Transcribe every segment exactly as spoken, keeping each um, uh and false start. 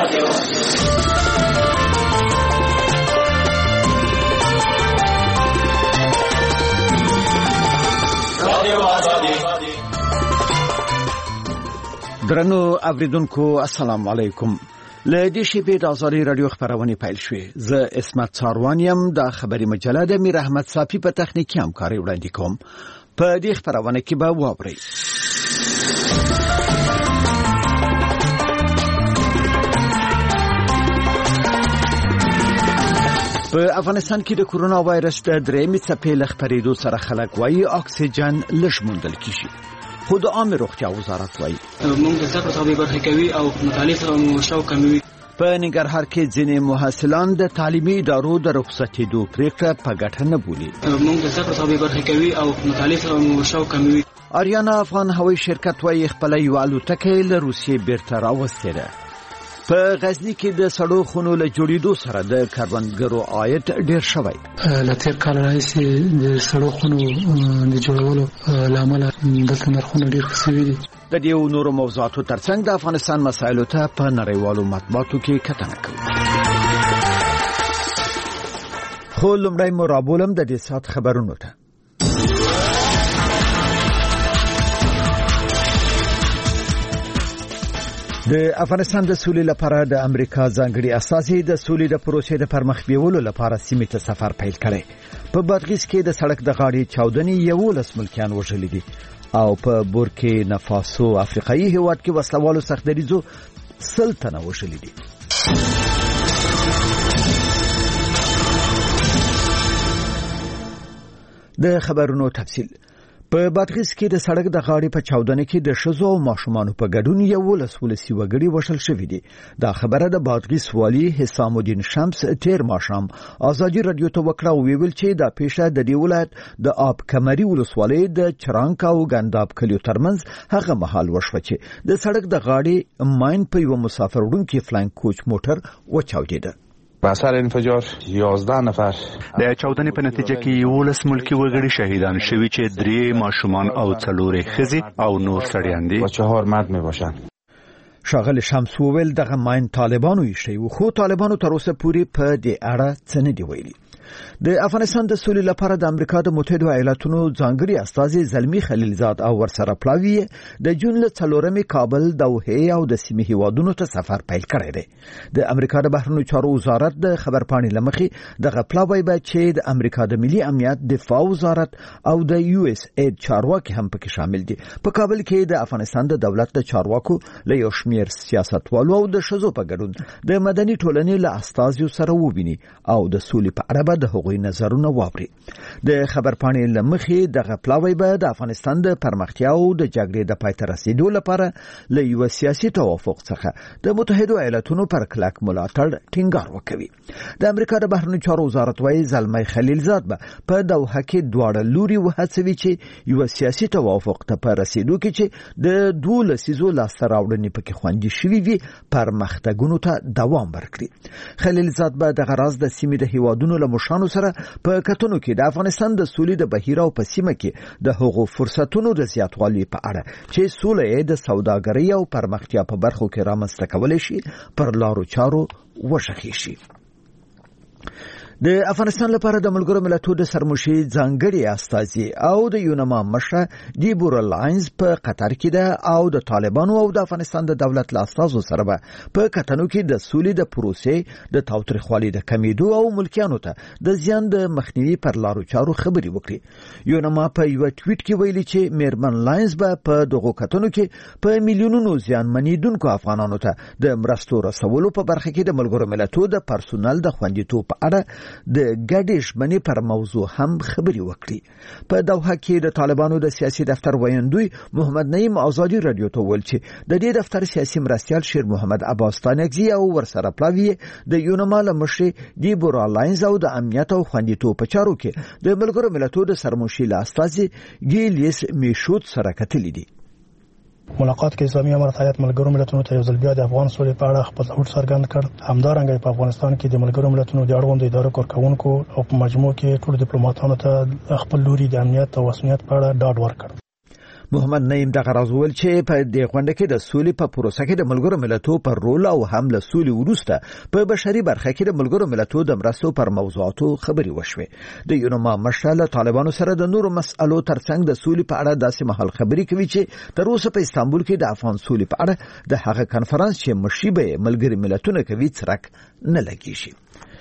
درنو اوریدونکو السلام علیکم. له دې شپې د ازادي رادیو خبرونه پیل شوې. زه اسمت څاروانیم د خبري مجله د میر احمد صافي په تخنیکي همکاري وړاندې کوم. په دې خبرونه کې به واورئ په افغانستان کې د کورونا وایرس د درېمې څپې له خپرېدو سره خلک وايي اکسیجن لږ موندل کیږي. خو د عامه روغتیا وزارت وايي موږ د زده کړو څخه برخه کوي او مطالعه سره مو شوق کموي. په ننګرهار کې ځینې محصلان د تعلیمي ادارو د رخصتېدو پریکړه په ګټه نه بولي. موږ د زده کړو څخه برخه کوي او مطالعه سره مو شوق کموي. آریانا افغان هوایي شرکت وايي خپل یو الوتکه له روسیې بیرته راوستې ده. په غزنی کې د سړو خونو له جوړېدو سره د کروندګرو عاید ډېر شوی. له تیر کال راهیسې د سړو خونو د جوړولو لامل دلته نرخونه ډېر ښه دي. د دې نورو موضوعاتو ترڅنګ د افغانستان مسایلو ته په نړیوالو مطبوعاتو کې کتنه کوو. خو لومړی مو رابولم د دې سات خبرونو ته. د افغانستان د سولې لپاره د امریکا ځانګړي استازي د سولې د پروسې د پرمخ بیولو لپاره سیمې ته سفر پیل کړي. په بادغیس کې د سړک د غاړې چاودنې یولس ملکیان وژل دي او په بورکینا فاسو افریقایي هیواد کې وسلوالو سخت دریزو سل تنه وژل دي. د خبرونو تفصیل. په بادغیس کې د سړک د غاړې په چاودنه کې د شزو او ماشومانو په ګډون یولس ولسی وګړي وشل شوې دي. دا خبره د بادغیس والی حسام الدین شمس تیر ماشام ازادي رادیو ته وکړه او ویل چې دا پیښه د دې ولایت د آب کمري ولسوالۍ د چرانک او ګنداب کلیو ترمنځ هغه مهال وشوه چې د سړک د غاړې ماین په یو مسافر وړونکي فلاینګ کوچ موټر وچاودېده. په اثر انفجار یازده نفر د چاودنې په نتیجه کې یولس ملکی وګړي شهیدان شوي چې درې ماشومان او څلورې ښځې او نور سړیان دي و چهار مرد میباشند. شاغل شمس وویل دغه ماین طالبانو یې شوی خو طالبانو تر اوسه پورې په دې اړه څه نه دی ویلي. د افغانستان د سولې لپاره د امریکا د متحده ایالاتونو ځانګړي استازي زلمی خلیلزاد او ورسره پلاوی د جون له څلورمې کابل دوحه او د سیمې هیوادونو ته سفر پیل کړی دی. د امریکا د بهرنیو چارو وزارت د خبرپاڼې لمخې دغه پلاوی به چې د امریکا د ملي امنیت دفاع وزارت او د یو اس اید چارواکي هم پکې شامل دي. په کابل کې د افغانستان د دولت د چارواکو له یو شمېر سیاستوالو او د شزو په ګډون د مدني ټولنې له استازیو سره وویني او د سولې په اړه د هغوی نظرونه واوري. د خبرپاڼې لمخې دغه پلاوی به د افغانستان د پرمختیا او د جګړې د پای ته رسیدو لپاره له یو سیاسي توافق څخه د متحده ایالاتونو پر کلک ملاتړ ټینګار وکوي. د امریکا د بهرنیو چارو وزارت وايي زلمی خلیلزاد به په دوحه کې دواړه لوري وهڅوي چې یو سیاسي توافق ته پر رسیدو کې چې د دوه لسیزو لاسته راوړنې پکې خوندي شوي وي پرمختګونو ته دوام ورکړي. خلیلزاد به دغه راز د سیمې د هیوادونو له مشرانو سره په کتنو کې د افغانستان د سولې د بهیر او په سیمه کې د حقوقو فرصتونو د زیاتوالي په اړه چې سولې د سوداګرۍ او پرمختیا په برخو کې رامنځته کولای شي پر لارو چارو وشخي شي. د افغانستان لپاره د ملګرو ملتونو د سرمشي ځانګړي استازي او د یونما مشره دیبورا لاینز په قطر کې ده او د طالبانو او د افغانستان د دولت لاستازو سره به په کتنو کې د سولې د پروسې د تاوتریخوالي د کمیدو او ملکیانو ته د زیان د مخنیوي پر لارو چارو خبري وکړي. یونما په یو ټویټ کې ویلي چې میرمن لاینز به په دغه کتنو کې په میلیونونو زیان منیدونکو افغانانو ته د مرستو رسولو په برخه کې د ملګرو ملتونو د پرسونل د خوندیتوب په اړه د ګډې ژمنې پر موضوع هم خبري وکړي. په دوحه کې د طالبانو د سیاسي دفتر ویاندوی محمد نعیم ازادي رادیو ته ویل چې د دې دفتر سیاسي مرستیال شیر محمد عباس تانکزی او ورسره پلاوی د یونما له مشر دیبورا لاینز او د امنیت او خوندیتوب په چارو کې د ملګرو ملتونو د سرمشي استازي ګیلیس میشود سره کتلي دي. ملاقات کې اسلامي امارت هیات ملګرو ملتونو ته یو ځل بیا د افغان سولې په اړه خپل هوډ څرګند کړ. همدارنګه په افغانستان کې د ملګرو ملتونو د اړوندو ادارو کارکونکو او په مجموع کې ټول ډیپلوماټانو ته خپل لوري د امنیت او وسنیت په اړه ډاډ ورکړ. محمد نعیم دغه راز وویل چې په دې غونډه کې د سولې په پروسه کې د ملګرو ملتونو پر رول او هم له سولې وروسته په بشري برخه کې د ملګرو ملتونو د مرستو پر موضوعاتو خبرې وشوې. د یونما مشر له طالبانو سره د نورو مسألو ترڅنګ د سولې په اړه داسې مهال خبرې کوي چې تر اوسه په استانبول کې د افغان سولې په اړه د هغه کانفرنس چې مشیبه ملګري ملتونه کوي څرک نه لګیږي.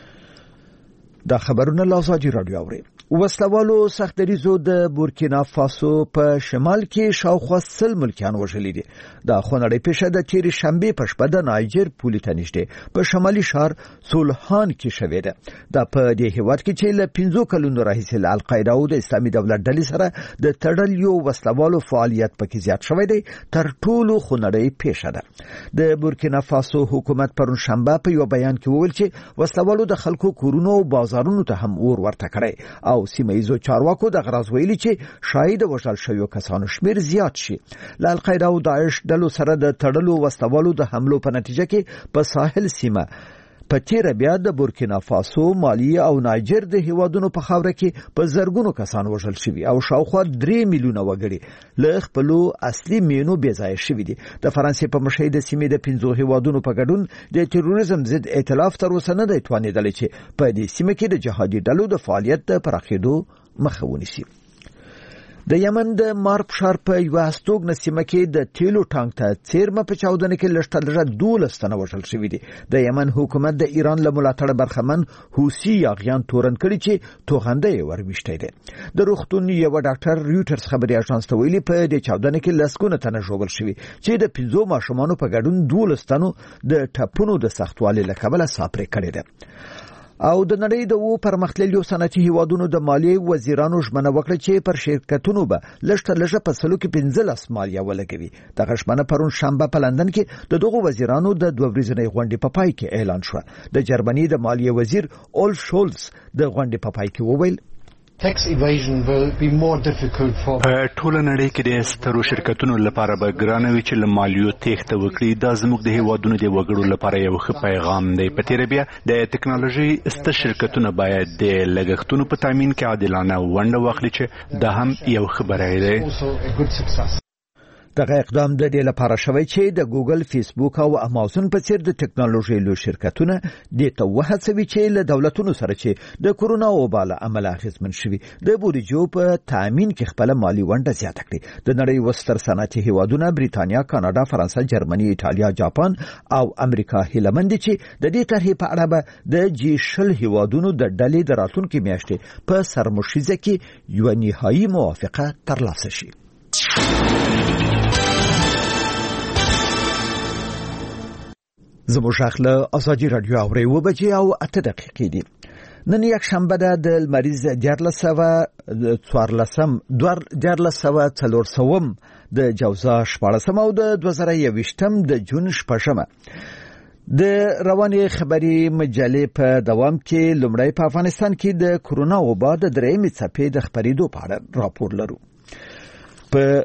دا خبرونه لازاجی رادیو اوري. وسلوالو سختریزو د بورکینا فاسو په شمال کې شاوخوا سل ملکیان وژلي دي. دا خونړی پیښه د تیرې شنبې په شپه د نایجر پولې ته نږدې په شمالي ښار سولهان کې شوې ده. دا په دې هیواد کې چې له پنځو کلونو راهیسې له القاعده او د اسلامي دولت ډلې سره د تړل یو وسلوالو فعالیت پکې زیات شوی دی تر ټولو خونړی پیښه ده. د بورکینا فاسو حکومت پرون شنبه په یو بیان کې وویل چې وسلوالو د خلکو کورونو او بازارونو ته هم اور ورته کړی او سیمه ایزو چارواکو د غراز ویلي چې شاید وژل شویو کسانو شمیر زیات شي. له القاعده او داعش ډلو سره د تړلو وسلوالو د حملو په نتیجه کې په ساحل سیمه په تیر بیا د بورکینا فاسو، مالی او نایجر د هیوادونو په خاوره کې په زرګونو کسان وژل شوي او شاوخوا درې میلیونه وګړي له خپلو اصلي مینو بې ځایه شوي دي. د فرانسې په مشهد سیمې د پنځو هیوادونو په ګډون د تروریزم ضد ائتلاف تر اوسه نه دی توانېدلی چې په دې سیمه کې د جهادي ډلو د فعالیت د پراخېدو مخه ونیسي. د یمن د مارب ښار په یوه هستوګنه سیمه کې د تیلو ټانک ته څیرمه په چاودنه کې لږ تر لږه دولس تنه وژل شوي دي. د یمن حکومت د ایران له ملاتړه برخمن حوثي یاغیان تورن کړي چې توغنده یې ورمیشتی دی. د روغتون یوه ډاکټر ریوټرز خبري اژانس ته ویلي په دې چاودنه کې لسګونه تنه ژوبل شوي چې د پنځو ماشومانو په ګډون دولس تنو د ټپونو د سختوالي له کبله ساپرې کړې ده. او د نړۍ د وو پرمختللو صنعتي هیوادونو د مالیې وزیرانو ژمنه وکړه چې پر شرکتونو به لږ تر لږه په سلو کې پنځلس مالیه ولګوي. دغه ژمنه پرون شنبه په لندن کې د دغو وزیرانو د دوه ورځنۍ غونډې په پای کې اعلان شوه. د جرمني د مالیې وزیر اولف شولز د غونډې په پای کې وویل tax evasion will be more difficult for په ټوله نړۍ کې د سترو شرکتونو لپاره به ګرانه وي چې له مالیو تېښته وکړي. دا زموږ د هیوادونو د وګړو لپاره یو ښه پیغام دی. په تیره بیا د ټکنالوژي ستر شرکتونه باید د لګښتونو په تامین کې عادلانه ونډه واخلي چې دا هم یو ښه بری دی. دغه اقدام د دې لپاره شوی چې د ګوګل، فیسبوک او امازون په څیر د ټکنالوژي لوی شرکتونه د ته وهڅوي چې له دولتونو سره چې د کورونا وبا له امله اغېزمن شوي د بودیجو په تامین کې خپل مالی ونډه زیاته کړي. د نړۍ وستر صنعتي هیوادونه بریتانیا، کاناډا، فرانسه، جرمني، ایټالیا، جاپان او امریکا هیله مند چې د دې طرحې په اړه به د جی شل هیوادونو د ډلې د راتلونکي میاشتې په سرمشیزه کې یو نهایی موافقه ترلاسه شي. زموږ اخله ازادي رادیو اوري و بجې او اته دقیقې دي. نن یک شنبه ده د لمریز دیارلس سوه څوارلسم دوه دیارلس سوه څلور سوم د جوزا شپاړسم او د دوه زره یوویشتم د جون شپږمه. د روانې خبري مجلې په دوام کې لومړی په افغانستان کې د کورونا وبا د درېیمې څپې د خپرېدو په اړه راپور لرو. په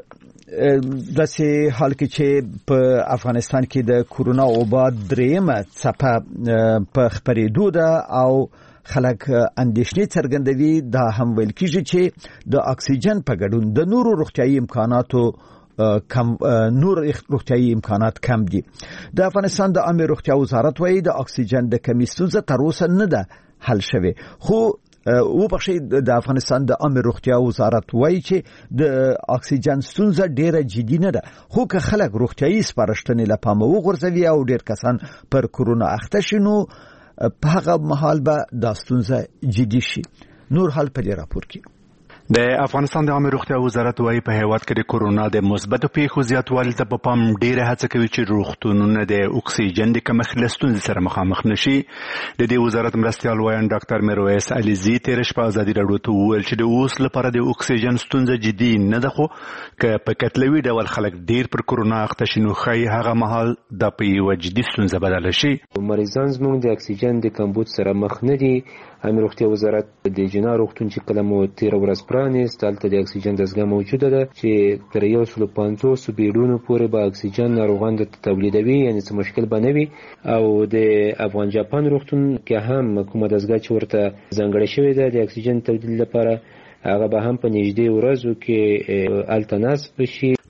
داسې حال کې چې په افغانستان کې د کورونا وبا درېیمه څپه په خپرېدو ده او خلک اندېښنې څرګندوي. دا هم ویل کېږي چې د اکسیجن په ګډون د نورو روغتیايي امکاناتو کم نور روغتیايي امکانات کم دي. د افغانستان د عامه روغتیا وزارت وايي د اکسیجن د کمی ستونزه تر اوسه نه ده حل شوې. خو او بخښي د افغانستان د عامه روغتیا وزارت وایي چې د اکسیجن ستونزه ډیره جدي نه ده. خو که خلک روغتیايي سپارښتنې له پامه وغورځوي او ډیر کسان پر کورونا اخته شي نو په هغه مهال به دا ستونزه جدي شي. نور حال په دې راپور کې د افغانستان د عامه روغتیا وزارت وايي په هیواد کې د کورونا د مثبتو پیښو زیاتوالي ته په پام ډیره هڅه کوي چې روغتونونه د اکسیجن د کمښت له ستونزې سره مخامخ نشي. د دې وزارت مرستیال وایي ډاکټر میرویس علیزي تیر شپه ازادي راډیو ته وویل چې د اوس لپاره د اکسیجن ستونزه جدي نه ده. خو که په کتلوي ډول خلک ډیر پر کورونا اخته شي نو ښایي هغه مهال د په یوه جدي ستونزه بدله شي. مریضان زموږ د اکسیجن د کمبود سره مخ نه دي. عامه روغتیا وزارت د جنا روغتون چې کله مو تیر ورځ پرانیست دلته د اکسیجن دستګاه موجوده ده چې تر یو سل پنځوس بیډونو پورې به اکسیجن ناروغان د تولیدوي، یعنی څه مشکل به نه وي. او د افغان جاپان روغتون کې هم کومه دستګاه چې ورته ځانګړې شوې ده د اکسیجن تولید لپاره هغه به هم په نږدې ورځو کې الته نصب شي.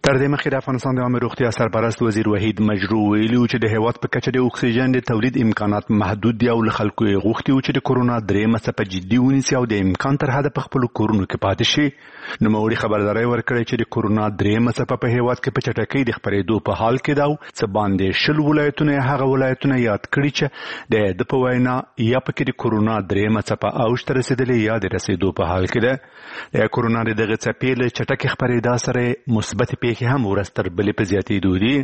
تر دې مخکې د افغانستان د عامه روغتیا سرپرست وزیر وحید مجروح ویلي چې د هیواد په کچه د اکسیجن د تولید امکانات محدود دي او له خلکو یې غوښتي و چې د کورونا درېیمه څپه جدي ونیسي او د امکان تر حده په خپلو کورونو کې پاتې شي. نوموړي خبرداری ورکړی چې د کورونا درېیمه څپه په هیواد کې په چټکۍ د خپرېدو په حال کې ده او څه باندې شل ولایتونه یې هغه ولایتونه یاد کړي چې د ده په وینا یا پکې د کورونا درېیمه څپه اوج ته رسېدلې یا د رسېدو په حال کې ده. د کورونا د دغه څپې له چټکې خپرېدا سره مثبتې پیښې هم ورځ تر بلې په زیاتېدو دي.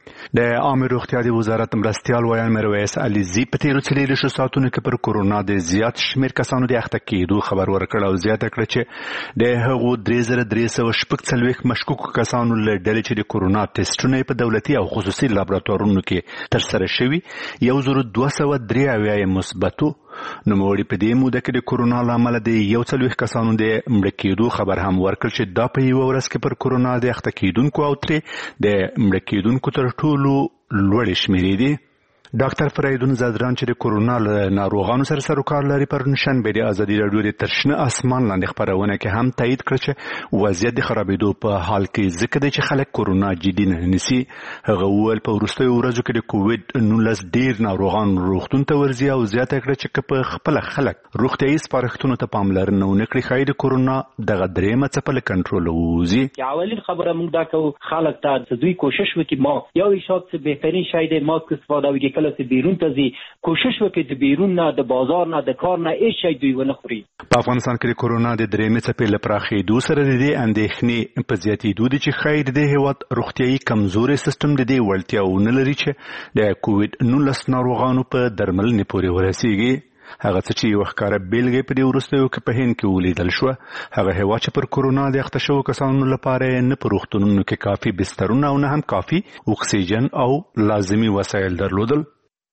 د عامه روغتیا د وزارت مرستیال ویان میرویس علیزي په تېرو څلېرویشتو ساعتونو کې پر کورونا د زیات شمېر کسانو د اخته کېدو خبر ورکړ او زیاته کړه چې د هغو درې زره درې سوه شپږ څلوېښت مشکوکو کسانو له ډلې چې د کورونا ټسټونه یې په دولتي او خصوصي لابراتوارونو کې ترسره شوي یو زرو دوه سوه درې اویا یې مثبت و. نوموړي په دې موده کې د کورونا له امله د یو څلوېښت کسانو د مړه کېدو خبر هم ورکړ چې دا په یوه ورځ کې پر کورونا د اخته کېدونکو او ترې د مړه کېدونکو تر ټولو لوړې شمېرې دي. ډاکټر فریدون زادران چې د کورونا له ناروغانو سره سروکار لري پر نشنبه د ازادي راډیو د تر شنه اسمان لاندې خپرونه کې هم تایید کړ چې وضعیت د خرابېدو په حال کې ځکه دی چې خلک کورونا جدي نه نیسي. هغه وویل په وروستیو ورځو کې د کووډ نولس ډېر ناروغان روغتون ته ورځي او زیاته کړه چې که په خپله خلک روغتیایي سپارښتنو ته پاملرنه ونه کړي ښایي د کورونا دغه درېیمه څپه له کنټروله ووځي. اولین خبره موږ دا کوو خلک ته دوی کوشش وکړي ما یو ایشاد څه بهترین شی دی ماسک استفاده وکړي کله بیرون ته ځي کوشش وکړي د بیرون نه د بازار نه د کار نه هیڅ شی دوی ونه خوري. په افغانستان کې د کورونا د درېیمې څپې له پراخېدو سره د دې اندېښنې په زیاتېدو دي چې ښایي د دې هېواد روغتیایي کمزوری سیستم د دې وړتیا ونه لري چې د کووډ نولس ناروغانو په درملنې پورې ورسېږي. هغه څه چې یو ښکاره بیلګه په دې وروستیو کې په هند کې ولیدل شوه هغه هېواد چې پر کورونا د اخته شوو کسانو لپاره نه په روغتونونو کې کافي بسترونه او نه هم کافي اکسیجن او لازمي وسایل درلودل.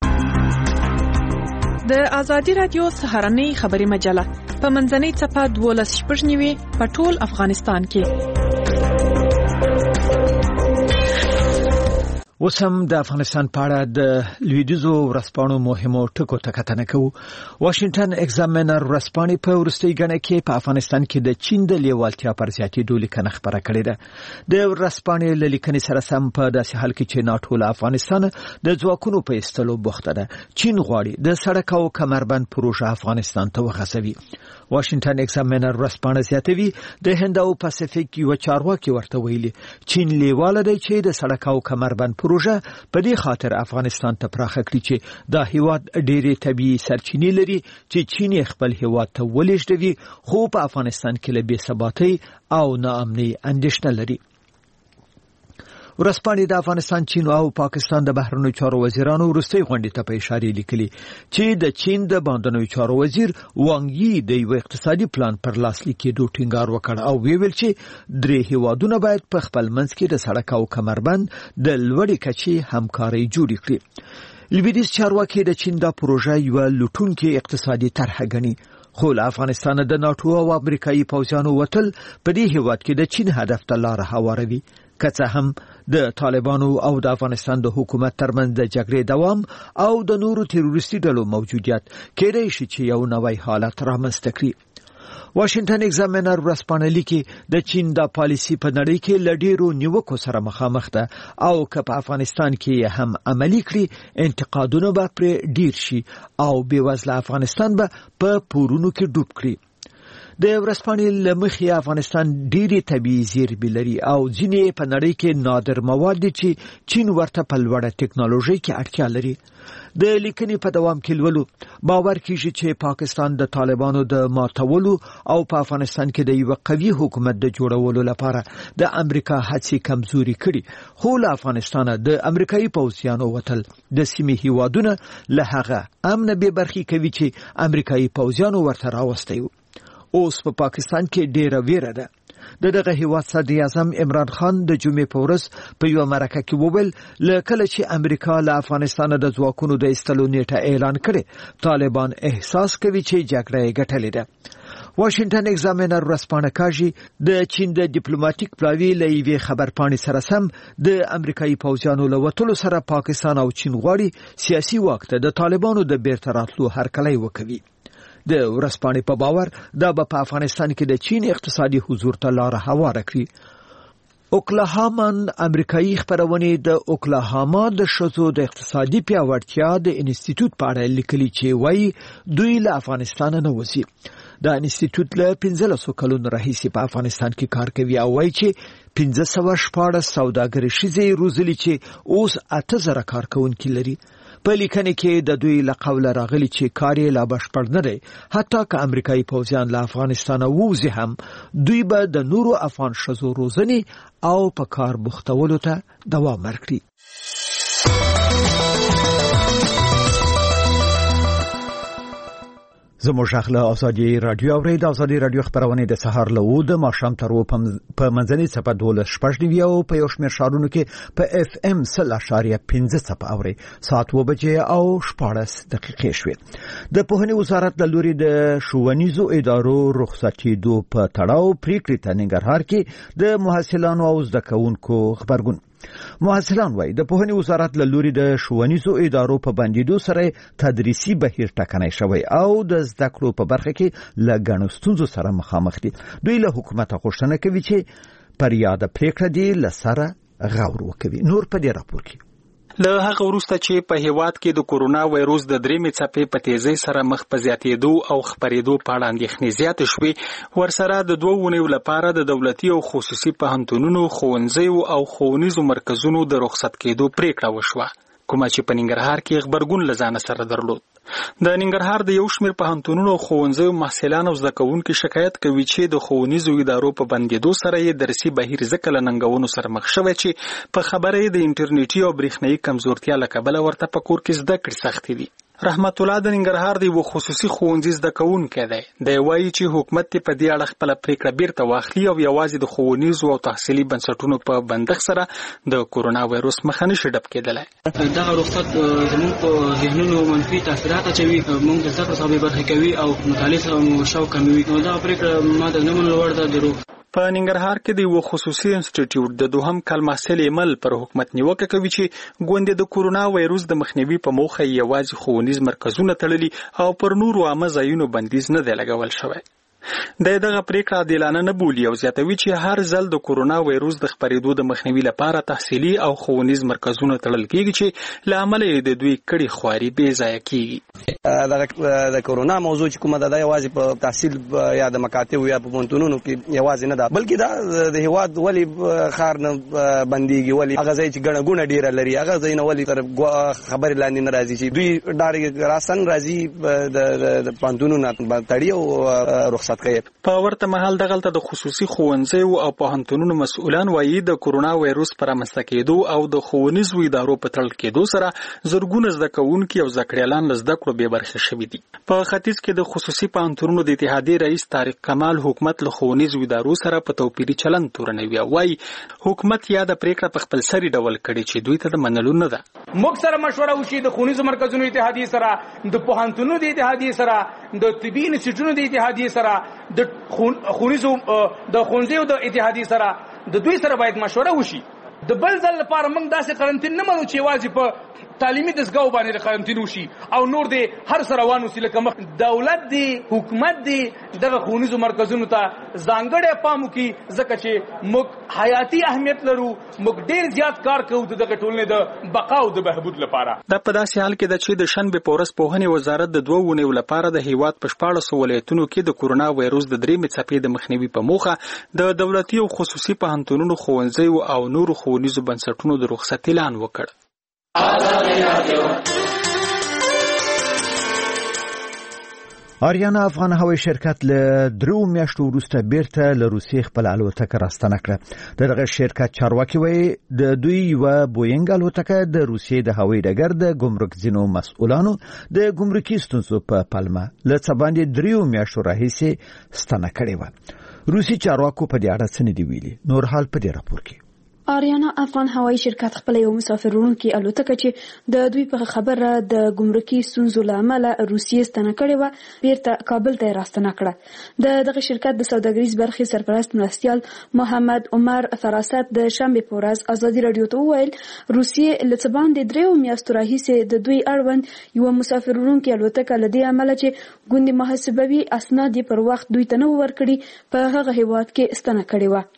د ازادي راډیو سهارنۍ خبري مجله په منځنۍ څپه دولس شپږ نیوي په ټول افغانستان کې. اوس هم د افغانستان په اړه د لویدیځو ورځپاڼو مهمو ټکو ته کتنه کوو. واشنګټن ایگزامینر ورځپاڼې په وروستۍ ګڼه کې په افغانستان کې د چین د لیوالتیا پر زیاتېدو لیکنه خپره کړې ده. د ورځپاڼې له لیکنې سره سم په داسې حال کې چې ناټو له افغانستان د ځواکونو په ایستلو بوخته ده چین غواړي د سړک او کمربند پروژه افغانستان ته وغځوي. واشنګټن ایگزامینر ورځپاڼه زیاتوي د هند او پاسفیک یو چارواکي ورته ویلي چین لیواله دی چې د سړک او کمربند پروژه په دې خاطر افغانستان ته پراخه کړي چې دا هیواد ډېرې طبيعي سرچینې لري چې چین خپل هیواد ته ولېږدوي خو په افغانستان کې له بې ثباتۍ او ناامنۍ اندېښنه لري. ورځپاڼې د افغانستان چین او پاکستان د بهرنیو چارو وزیرانو وروستۍ غونډې ته په اشاره لیکلي چې د چین د باندنیو چارو وزیر وانګ یي د یو اقتصادي پلان پر لاسلیک کېدو ټینګار وکړ او ویل چې درې هیوادونه باید په خپل منځ کې د سړک او کمربند د لوړې کچې همکاري جوړ کړي. لویدیځ چارواکي د چین دا پروژه یو لټونکې اقتصادي طرحه ګڼي خو له افغانستان د ناټو او امریکایي پوځیانو وتل په دې هیواد کې د چین هدف ته لار هواروي. که څه هم د طالبانو او د افغانستان د حکومت ترمنځ د جګړې دوام او د نورو تروریستي ډلو موجودیت کېدای شي چې یو نوی حالت رامنځته کړي. واشنګټن ایگزامینر ورځپاڼه لیکي د چین د پالیسي په نړۍ کې له ډېرو نیوکو سره مخامخ ده او که په افغانستان کې هم عملي کړي انتقادونه به پرې ډېر شي او بېوزله افغانستان به په پورونو کې ډوب کړي. د ورځپاڼې له مخې افغانستان ډېرې طبیعي زیرمې لري او ځینې په نړۍ کې نادر مواد دي چې چین ورته په لوړه ټکنالوژي کې اړتیا لري. د لیکنې په دوام کې لولو باور کیږي چې پاکستان د طالبانو د ماتولو او په افغانستان کې د یو قوي حکومت د جوړولو لپاره د امریکا هڅې کمزوري کړي خو له افغانستان د امریکایي پوځیانو وتل د سیمې هیوادونه له هغه امن به برخي کوي چې امریکایي پوځیانو ورته راوستي. اوس په پا پاکستان کې ډیره ویره ده. د دغه هیواد صدر اعظم عمران خان د جمعې په ورځ په یو مرکه کې وویل له کله چې امریکا له افغانستان د ځواکونو د ایستلو نیټه اعلان کړي طالبان احساس کوي چې جګړه یې ګټلې ده. واشنګټن ایگزامینر ورځپاڼه کاږي د چین د ډیپلوماټیک پلاوی له یوې خبرپاڼې سره سم د امریکایي پوځیانو له وتلو سره پاکستان او چین غواړي سیاسي واک ته د طالبانو د بیرته راتلو هرکلی وکوي. د ورځپاڼې په باور دا به په افغانستان کې د چین اقتصادي حضور ته لار هواره کړي. اوکلاهاما امریکایي خبرونه د اوکلاهاما د شذو د اقتصادي پیاوړتیا د انسټیټیوټ په اړه لیکلي چې وایي دوی له افغانستان نه وځي. دا انسټیټیوټ له پنځلسو کلونو راهیسې په افغانستان کې کار کوي او وایي چې پنځه سوه شپاړس سوداګري ښځې روزلي چې اوس اته زره کارکوونکي لري. په لیکنه کې د دوی له قوله راغلي چې کار یې لا بشپړ نه دی. حتی که امریکایي پوځیان له افغانستانه ووځي هم دوی به د نورو افغان ښځو روزنې او په کار بوختولو ته دوام ورکړي. زموږ اخله ازادي رادیو اوري د ازادي رادیو خبرونه د سهار له و د ماښام تر و په منځني څپه دولس شپږ نیوي او په یو شمېر ښارونو کې په اف ام سل اشاریه پنځه څپه اوري. ساعت و بجې او شپاړس دقیقې شوې. د پوهنې وزارت له لوري د ښوونیزو ادارو رخصتېدو په تړاو پریکړې ته ننګرهار کې د محصلانو او زده کوونکو خبرګون. محصلان وایي د پوهنې وزارت له لوري د ښوونیزو ادارو په بندیدو سره تدریسي بهیر ټکنی شوی او د زده کړو په برخه کې له ګڼو ستونزو سره مخامخ دي. دوی له حکومت غوښتنه کوي چې پر یاده پریکړه دي له سره غور وکوي. نور په دې راپور کې له هغه وروسته چې په هیواد کې د کورونا وایروس د درېمې څپې په تیزۍ سره مخ په زیاتېدو او خپرېدو په اړه اندېښنې زیاتې شوې، ورسره د دوه اونیو لپاره د دولتي او خصوصي پوهنتونونو، ښوونځیو او ښوونیزو مرکزونو د رخصت کېدو پریکړه وشوه، کومه چې په ننګرهار کې خبرګون له ځانه سره درلود. د ننګرهار د یو شمېر پوهنتونونو او ښوونځیو محصلان او زده کوونکي شکایت کوي چې د ښوونیزو ادارو په بندېدو سره یې درسي بهیر ځکه له ننګونو سره مخ شوی چې په خبره یې د انټرنیټي او برېښنایي کمزورتیا له کبله ورته په کور کې زده کړې سختې دي. رحمت الله د ننګرهار د یو خصوصي ښوونځي زده کوونکی دی. دی وایي چې حکومت په دې اړه خپله پریکړه بیرته واخلي او یوازې د ښوونیزو او تحصیلي بنسټونو په بندښت سره د کورونا وایروس مخه نشي ډب کېدلی. دغه رخصت زموږ په ذهنونو منفي تاثیرات اچوي، موږ د زده کړو څخه بې برخې کوي او مطالعې سره مو شوق کموي. نو دغه پریکړه ما ته نه منلو وړ ده. د روغ په ننګرهار کې د یو خصوصي انسټیټیوټ د دوهم کال محصل ایمل پر حکومت نیوکه کوي چې ګوندې د کورونا وایروس د مخنیوي په موخه یوازې ښوونیز مرکزونه تړلي او پر نورو عامه ځایونو بندیز نه دی لګول شوی. د دغه پریکړه عادلانه نه بولي او زیاتوي چې هر ځل د کورونا وایروس د خپرېدو د مخنیوي لپاره تحصیلي او ښوونیز مرکزونه تړل کېږي چې له امله یې د دوی کړي خواري بې ځایه کېږي. د کورونا موضوع چې کومه ده یوازې په تحصیل یا د مکاتبو یا په پوهنتونونو کې یوازې نه ده، بلکې دا د هېواد ولې ښار نه بندېږي، ولې هغه ځای چې ګڼه ګوڼه ډېره لري هغه ځایونه ولې تر خبرې لاندې نه راځي چې دوی ډارې راسن راځي د پوهنتونونه تړي او رخصت کوي. په ورته مهال دغلته د خصوصي ښوونځیو او پوهنتونونو مسؤلان وایي د کورونا وایروس په رامنځته کېدو او د ښوونیزو ادارو په تړل کېدو سره زرګونه زده کوونکي او زده کړیالان له زده کړو بې برخې شوي دي. په ختیځ کې د خصوصي پوهنتونونو د اتحادیې رئیس طارق کمال حکومت له ښوونیزو ادارو سره په توپیري چلند تورنوي او وایي حکومت یا د پریکړه په خپل سري ډول کړي چې دوی ته د منلو نه ده. موږ سره مشوره وشي د ښوونیزو مرکزونو اتحادیې سره، د پوهنتونونو د اتحادیې سره، د طبي انسټیټیوټونو د اتحادیې سره، د ښوونیزو د ښوونځیو د اتحادیې سره، د دوی سره باید مشوره وشي. د بل ځل لپاره موږ داسې قرنطین نه منو چې یوازې په تعلیمي دستګاو باندې د قرنطین وشي او نور دی هر سره روان وسي. لکه مخ دولت دی، حکومت دی دغه ښوونیزو مرکزونو ته ځانګړی پام وکړي ځکه چې موږ حیاتي اهمیت لرو، موږ ډېر زیات کار کوو د دغه ټولنې د بقا او د بهبود لپاره. دا په داسې حال کې ده چې د شنبې په ورځ پوهنې وزارت د دوه اونیو لپاره د هیواد په شپاړسو ولایتونو کې د کورونا وایروس د درېمې څپې د مخنیوي په موخه د دولتي او خصوصي پوهنتونونو، ښوونځیو او نورو ښوونیزو بنسټونو د رخصت اعلان وکړ. آریانا افغان هوایي شرکت له درو میاشتو وروسته بیرته له روسیې خپل الوتکه راستنه کړه. دغه شرکت چارواکي وایي د دوی یوه بوینګ الوتکه د روسیې د هوایي ډګر د ګمرک ځینو مسؤلانو د ګمرکي ستونزو په پلمه له څه باندې دریو میاشتو راهیسې ستنه کړې وه. روسي چارواکو په دې اړه څه نه دي ویلي. نور حال په دې راپور کې. آریانا افغان هوایي شرکت خپل یو مسافر وړونکي الوتکه چې د دوی په خبره د ګمرکي ستونزو له امله روسیې ستنه کړې وه بیرته کابل ته راستنه کړه. د دغه شرکت د سوداګریز برخې سرپرست مرستیال محمد عمر فراست د شنبې په ورځ ازادي راډیو ته وویل روسیې له څه باندې دریو میاشتو راهیسې د دوی اړوند یوه مسافر وړونکي الوتکه له دې امله چې ګوندې محاسبوي اسناد یې پر وخت دوی ته نه ورکړي په هغه هیواد کې ستنه کړې وه.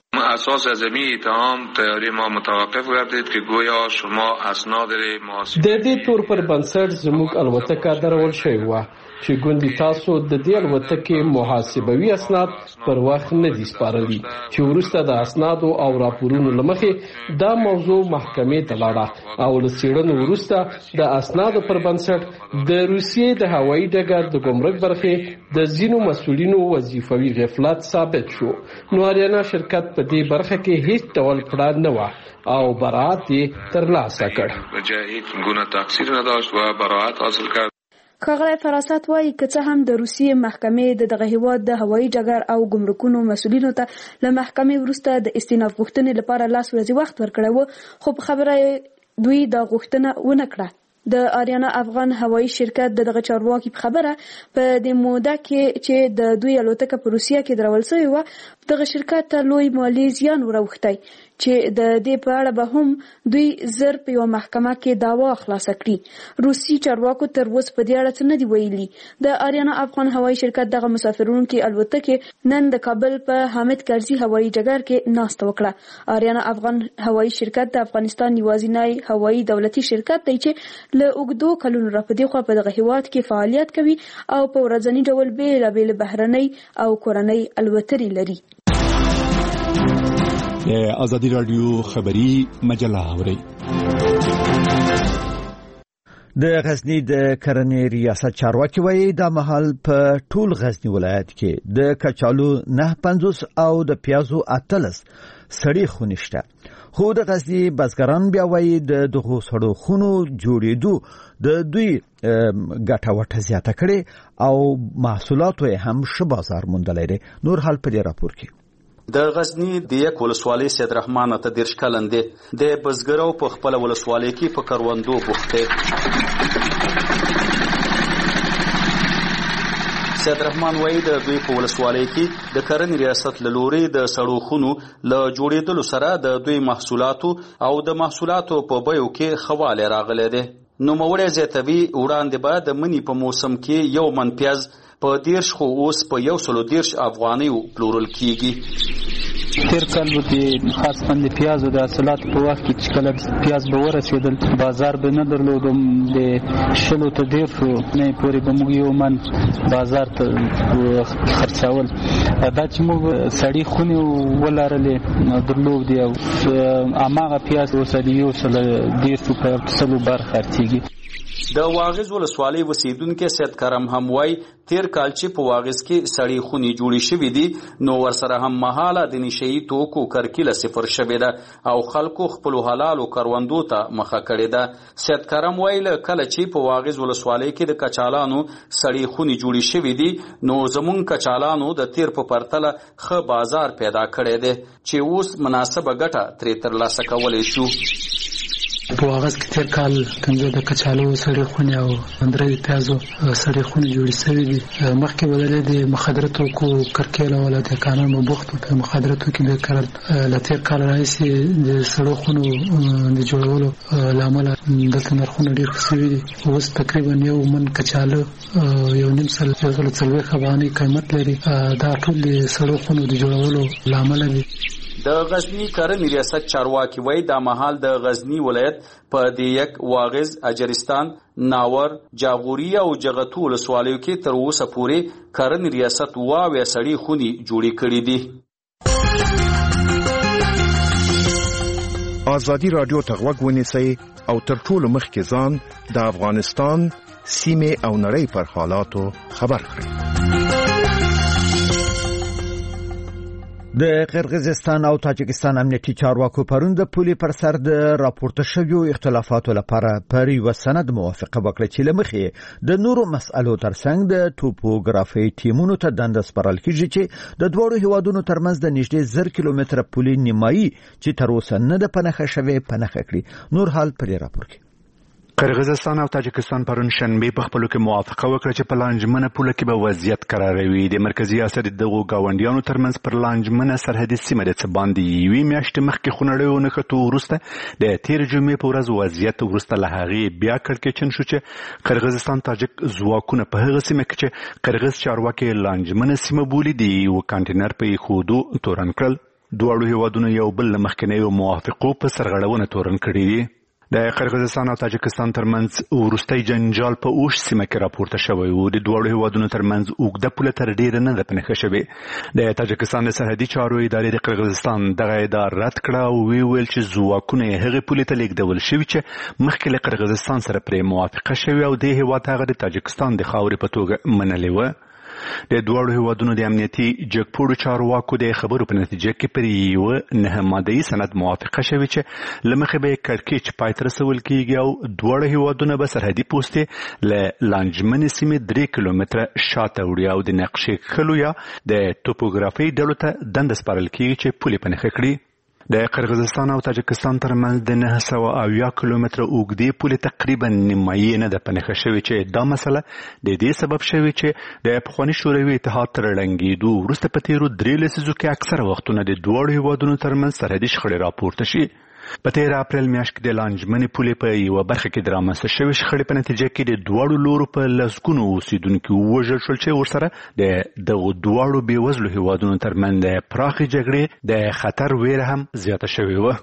اساس از این اتهام تیاری ما متوقف گردید که گویا شما اسناد محاسبه د دې تور پر بنسټ زموږ الوتکه درول شوې وه چې ګوندې تاسو د دې الوتکې محاسبوي اسناد پر وخت نه دي سپارلي چې وروسته د اسنادو او راپورونو له مخې دا موضوع محکمې ته لاړه او له څېړنو وروسته د اسنادو پر بنسټ د روسیې د هوایي ډګر د ګمرک برخې د ځینو مسؤلینو وظیفوي غفلت ثابت شو. نو آریانا شرکت په دې برخه کې هیڅ ډول پړه نه وه او براعت یې ترلاسه کړ. هیڅ گونه تقصیر نداشت و براعت حاصل کرد. ښاغلی فراست وایي که څه هم د روسیې محکمې د دغه هیواد د هوایي ډګر او ګمرکونو مسؤلینو ته له محکمې وروسته د استیناف غوښتنې لپاره لاس ورځې وخت ورکړی و، خو په خبره دوی دا غوښتنه ونه کړه. د آریانا افغان هوایي شرکت د دغه چارواکي په خبره په دې موده کې چې د دوی الوتکه په روسیه کې درول شوې وه دغه شرکت ته لوی مالي زیان وراوښتی چې د دې په اړه به هم دوی زر په یوه محکمه کې دعوا خلاصه کړي. روسي چارواکو تر اوسه په دې اړه څه نه دي ویلي. د آریانا افغان هوایي شرکت دغه مسافروړونکي الوتکې نن د کابل په حامد کرزي هوایي ډګر کې ناسته وکړه. آریانا افغان هوایي شرکت د افغانستان یوازینی هوایي دولتي شرکت دی چې له اوږدو کلونو راپدې خوا په دغه هیواد کې فعالیت کوي او په ورځني ډول بېلابېلې بهرنۍ او کورنۍ الوتنې لري. ازادي رادیو خبری مجله اوري. د غزنی د کرنې ریاست چارواکي وایي دا مهال په ټول غزنی ولایت کې د کچالو نه پنځوس او د پیازو اتلس سړې خونې شته، خو د غزنی بزګران بیا وایي د دغو سړو خونو جوړېدو د دوی ګټه وټه زیاته کړې او محصولاتو یې هم ښه بازار موندلی دی. نور حال په دې راپور کې. د غزنی د یک ولسوالۍ سید رحمان ته دیرش کلن دی د بزګرو په خپل ولسوالۍ کې په کروندو بوخته. سید رحمان وایي د دوی په ولسوالۍ کې د کرنې ریاست له لوري د سړو خونو له جوړېدلو سره د دوی محصولاتو او د محصولاتو په بیو کې خواله راغلی دی. نوموړی زیاتوي وړاندې به د مني په موسم کې یو من پیاز په دیرش خو اوس په یو سلو دیرش افغانیو پلورل کیږي. تیر کال به خاص باندې پیازو د حاصلاتو په وخت کې چې کله پیاز به ورسېدل بازار به نه درلودم د شلو ته دیرشو نه پورې به موږ یو من بازار ته خرڅول. دا چې موږ سړي خونې ولرلې درلودې او هماغه پیاز اوس د یو سلو دیرشو په سلو برخه خرڅېږي. د واغز ولسوالۍ اوسیدونکي سید کرم هم وایي تیر کال چې په واغز کې سړې خونې جوړې شوې دي نو ورسره هم مهاله د نشهیي توکو کرکیله صفر شوې ده او خلکو خپلو حلالو کروندو ته مخه کړې ده. سید کرم وایي کله چې په واغز ولسوالۍ کې د کچالانو سړې خونې جوړې شوې دي نو زمونږ کچالانو د تیر په پرتله ښه بازار پیدا کړی دی چې اوس مناسبه ګټه ترې ترلاسه کولی شو. په واغز کې تیر کال څنګه د کچالو سړې خونې او اندرې پیازو سړې خونې جوړې شوې دي. مخکې ولې د مخدره توکو کرکیله ولا د قانون بوختو په مخدره توکو د کړل ل تیر کال راځي د سړو خونو د جوړولو لامل دلته نرخونه ډېر خسوي دي. اوس تقریبا یو من کچالو یو نیم سل یو سل څلوېښت افغانۍ قیمت لري. دا ټول د سړو خونو د جوړولو لامل دي. د غزنی کرنې ریاست چارواکي وایي دا مهال د غزنی ولایت په دیک واغز اجرستان ناور جاغوري او جغتو ولسوالیو کې تر اوسه پورې کرنې ریاست واوې سړې خونې جوړې کړې دي. ازادي رادیو ته غوږ ونیسئ او تر ټولو مخکې ځان د افغانستان سیمې او نړۍ پر حالاتو خبر کړئ. د قرغیزستان او تاجکستان امنیتي چارواکو پرون د پولې پر سر د راپورته شویو اختلافاتو لپاره پر یو سند موافقه وکړه چې لمخې د نورو مسألو ترڅنګ د ټوپوګرافي ټیمونو ته دنده سپارل کیږي چې د دوړو هیوادونو ترمنځ د نږدې زر کیلومتره پولې نیمایي چې تر اوسه نه د پنهخه شوی پنهخه کړي. نور حال پر راپور کې. قرغیزستان او تاجکستان پرون شنبه په خپلو کې موافقه وکړه چې په لانجمنه پوله کې به وضعیت قراروي. د مرکزی اسیا دغه گاونډیانو ترمنځ پر لانجمنه سرحدي سیمه د څه باندې یوې میاشتې مخکې خونړیو نښتو وروسته د تیر جمعې په ورځ وضعیت وروسته له هغې بیا کړکېچن شو چې قرغیزستان تاجک ځواکونه په هغه سیمه کې چې قرغیز چارواکي لانجمنه سیمه بولي د یو کانټینر په ایښودو تورن کړل دواړو هیوادونو یو بل له مخکنیو موافقو په سرغړونه تورن کړي دي. د قرغیزستان او تاجکستان ترمنځ وروستی جنجال په اوش سیمه کې راپورته شوی و. د دواړو هیوادونو ترمنځ اوږده پوله تر ډیره نه ده پنهخه شوې. د تاجکستان د سرحدي چارو ادارې د قرغیزستان دغه ادعا رد کړه او وی ویل چې ځواکونه یې هغې پولې ته لیږدول شوي چې مخکې له قرغیزستان سره پرې موافقه شوې او د هیواد هغه د تاجکستان د خاورې په توګه منلې وه. د دواړو هیوادونو د امنیتي جګپوړو چارواکو د خبرو په نتیجه کې پر یوه نه ماده‌ای سند موافقه شوې چې له مخې به یې کړکېچ پای ته رسول کېږي او دواړه هیوادونه به سرحدي پوستې له لانجمنې سیمې درې کیلومتره شاته وړي او د نقشې کښلو یا د توپوګرافۍ ډلو ته دنده سپارل کېږي چې پولې پنهخه کړي. د قرغیزستان او تاجکستان ترمنځ د نهه سوه اویا کیلومتره اوږدې پولې تقریبا نیمایي نه ده پنهخه شوې چې دا مسله د دې سبب شوې چې د پخواني شوروي اتحاد تر ړنګېدو وروسته په تېرو درې لسیزو کې اکثره وختونه د دواړو هیوادونو ترمنځ سرحدي شخړې راپورته شي. په تېره اپریل میاشت کې د لانجمنې پولې په یوه برخه کې د رامنځته شوې شخړې په نتیجه کې د دواړو لورو په لسګونو اوسېدونکي ووژل شول چې ورسره د دغو دواړو بېوزلو هیوادونو ترمنځ د پراخې جګړې د خطر ویره هم زیاته شوې وه.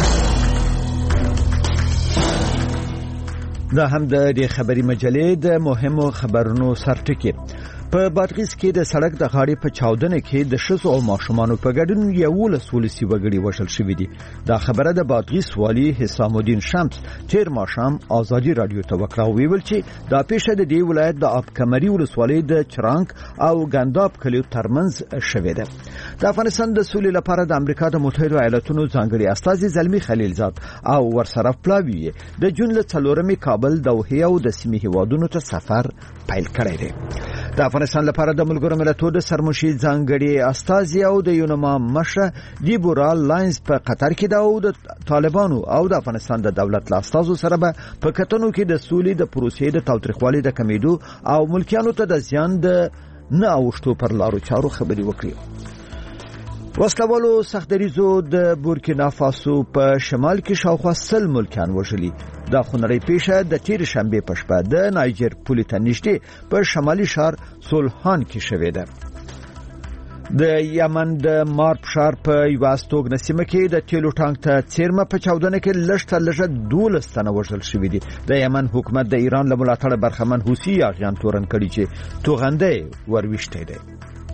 دا هم د دې خبري مجلې د مهمو خبرونو سرټکي. په بادغیس کې د سړک د غاړې په چاودنه کې د ښځو او ماشومانو په ګډون یولس ولسي وګړي وژل شوي دي. دا خبره د بادغیس والي حسام الدین شمس تیر ماښام ازادي رادیو ته وکړه او ویل چې دا پیښه د دې ولایت د اب کمري ولسوالۍ د چرانک او ګنداب کلیو ترمنځ شوې ده. د افغانستان د سولې لپاره د امریکا د متحده ایالاتونو ځانګړي استازي زلمی خلیلزاد او ورسره پلاوی د جون له څلورمې کابل دوحه او د سیمې هیوادونو ته سفر پیل کړی دی. د افغانستان لپاره د ملګرو ملتونو د سرمشي ځانګړي استازي او د یونما مشره دیبورا لاینز په قطر کې د طالبانو او د افغانستان د دولت له استازو سره په کتنو کې د سولې د پروسې د تاوتریخوالي د کمیدو او ملکیانو ته د زیان د نه اوښتو پر لارو چارو خبري وکړي. وسلوالو سختدریزو د بورکینا فاسو په شمال کې شاوخوا سل ملکیان وژلي. دا خونړۍ پیښه د تیر شنبه په شپه د نایجر پولې ته نږدې په شمالي ښار سولهان کې شوې ده. د یمن د مارب ښار په یوه استوګنه سیمه کې د تیلو ټانک ته څیرمه په چاودنه کې لږ تر لږه دولس تنه وژل شوي دي. د یمن حکومت د ایران له ملاتړه برخمن حوثي یاغیان تورن کړي چې توغنده ورويشته دي.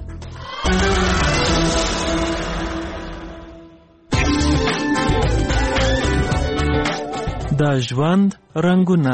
د ژوند رنگونه.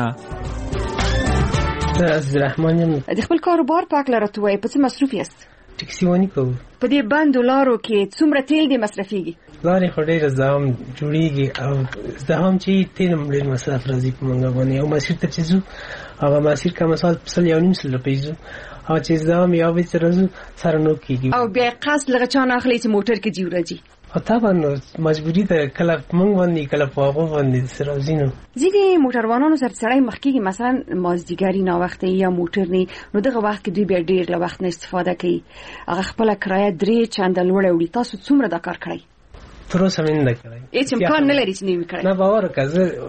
عبدالرحمن یم. د خپل کاروبار په اړه راته وایي، په څه مصروف یاست؟ ټکسیواني کوو. په دې بندو لارو کې څومره تیل دې مصرفېږي؟ لارې خو ډېر زحام جوړېږي او زحام چې تیل هم ډېر مصرف راځي په موږ باندې. او مسیر ته چې ځو هغه مسیر که مثال سل یو نیم سل روپۍ ځو، او چې زحام یا بېرته راځو سره نو کېږي. او بیا قصد له چا نه اخلئ چې موټر کې ځي راځي؟ طبعا مجبوری ده، کله موږ باندې کله په هغه باندې سره ځینو. ځینې موټروانانو سره سړی مخ کېږي مثلا مازدیګري ناوخته یا موټر نه نو دغه وخت کې دوی بیا ډېر له وخت نه استفاده کوي، هغه خپله کرایه درې چنده لوړه وړي. تاسو څومره دا کار کړی؟ تر اوسه مې نه کړی. هېڅ امکان نه لري چې نه وي کړی؟ نه باور وکړه،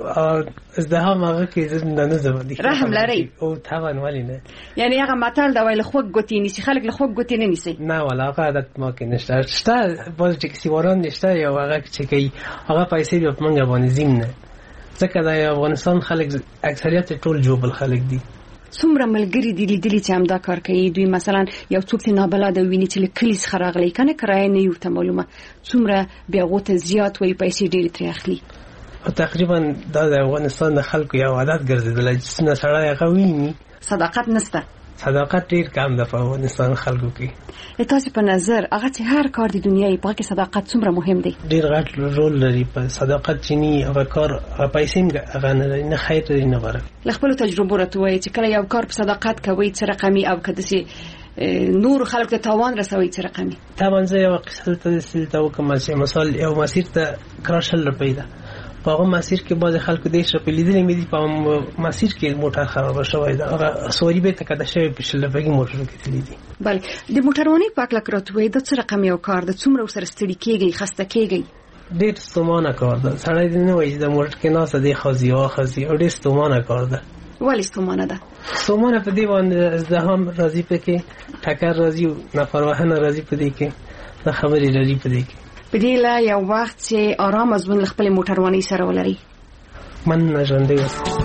زه ازدحام هغه کې زه نه ځم. رحم لرئ؟ او طبعا ولې نه. یعنې هغه متل دی وایي له خوږ ګوتې نیسي، خلک له خوږ ګوتې نه نیسي؟ نه والله هغه عادت ما کې نشته. شته بعضې ټکسیواران شته یو هغه چې کوي هغه پیسې بیا په موږ باندې ځیم نه، ځکه د افغانستان خلک اکثریت ټول جوبل خلک دي. څومره ملګري دي لیدلي چې همدا کار کوي؟ دوی مثلا یو څوک چې نابلده ویني چې له کلي څخه راغلی کنه کرایه نه یې ورته معلومه، څومره بیا هغو ته زیات وایي پیسې ډېرې ترې اخلي. تقریبا دا د افغانستان د خلکو یو عادت ګرځېدلی چې څنګه سړی هغه ویني. صداقت نشته؟ صداقت ډېر کم ده په افغانستان خلکو کې. د تاسې په نظر هغه چې هر کار د دنیا یې په هغه کې صداقت څومره مهم دی؟ ډېر غټ رول لري په صداقت چې نه هغه کار هغه پیسې هم هغه نه لري، نه خیر لري نه برکت. له خپلو تجربو راته وایي چې کله یو کار په صداقت کوئ څه رقمي او که داسې نور خلکو ته تاوان رسوي څه رقمي؟ طبعا زه یوه قصه دلته دلته وکړم چې مثال یو مسیر ته کرا شل روپۍ ده، په هغه مسیر کې بعضې خلکو دېرش روپۍ لیدلې مې دي، په مسیر کې موټر خرابه شوی ده، هغه سواري بېرته کډه شوی په شل روپۍ موټرو کې تللي دي. بله د موټروانۍ په هکله که راته وایي دا څه رقم یو کار ده؟ څومره ورسره ستړي کېږئ، خسته کېږئ؟ ډېر ستومانه کار ده، سړی دې نه وایي چې د موټر کې ناسته دی خاځي واخځي، او ډېر ستومانه کار ده. ولې ستومانه ده؟ ستومانه په دې باندې ازدحام راځي، په کې ټکر راځي، نفر وهنه راځي، په دې کې د خبرې راځي، په دې کې په دې لا یو وخت چې آرام ژوند خپل موټرواني سره ولري. من ژوندۍ اوسم.